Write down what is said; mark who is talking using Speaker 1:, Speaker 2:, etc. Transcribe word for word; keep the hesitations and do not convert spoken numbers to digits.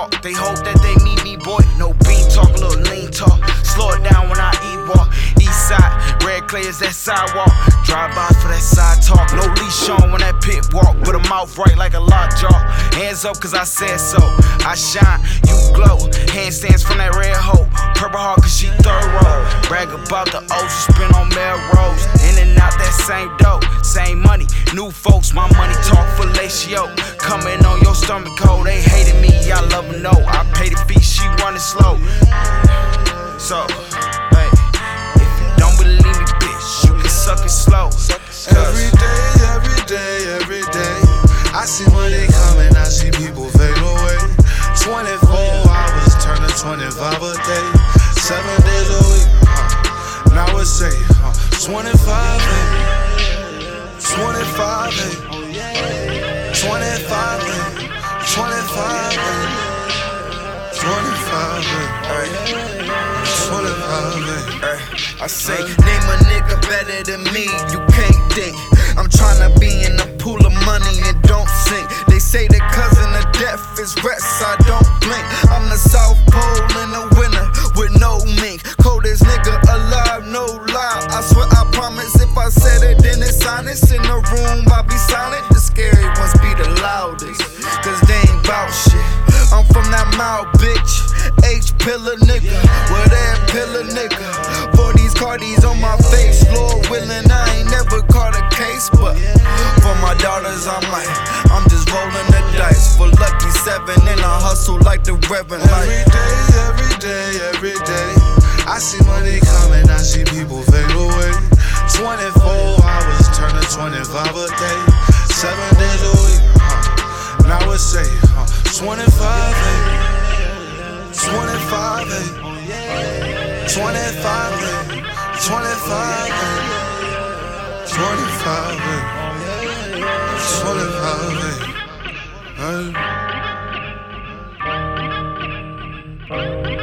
Speaker 1: walk. They hope that they meet me, boy. No bean talk, little lean talk. Slow it down when I eat walk. East side, red clay is that sidewalk. Drive by for that side talk. No leash on when that pit walk. With a mouth right like a lockjaw. Hands up cause I said so. I shine, you glow. Handstands from that red hoe. Purple heart cause she thorough. Brag about the O's you spin on Melrose. In and out that same dough. Same money, new folks, my money talk fellatio. Coming on your stomach cold. They hated me, I love them, no. I pay the fee, she running slow. So, hey, if you don't believe me, bitch, you can suck it slow.
Speaker 2: Every day, every day, every day, I see money coming, I see people fade away. twenty-four hours turn to twenty-five a day. Seven days a week, huh? Now it's say, huh? twenty-five, twenty-five, twenty-five, twenty-five, twenty-five, twenty-five.
Speaker 1: I say, name a nigga better than me, you can't think. I'm tryna be in a pool of money and don't sink. They say the cousin of death is rest, I don't blink. I'm the South Pole in the winter with no mink. Coldest nigga alive, no lie. I swear I promise if I said it, then it's honest. In the room, I be silent. The scary ones be the loudest, cause they ain't bout shit. I'm from that mouth, bitch. H pillar nigga, well that pillar nigga. For these Cardis on my face, Lord willing, I ain't never caught a case. But for my daughters, I'm like, I'm just rolling the dice. For lucky seven, and I hustle like the Reverend.
Speaker 2: Every day, every day, every day, I see money coming, I see people fade away. twenty-four hours turn to twenty-five a day. Seven days a week, huh? Now it's say, huh? twenty-five, twenty-five, twenty-five, twenty-five, twenty-five, twenty-five,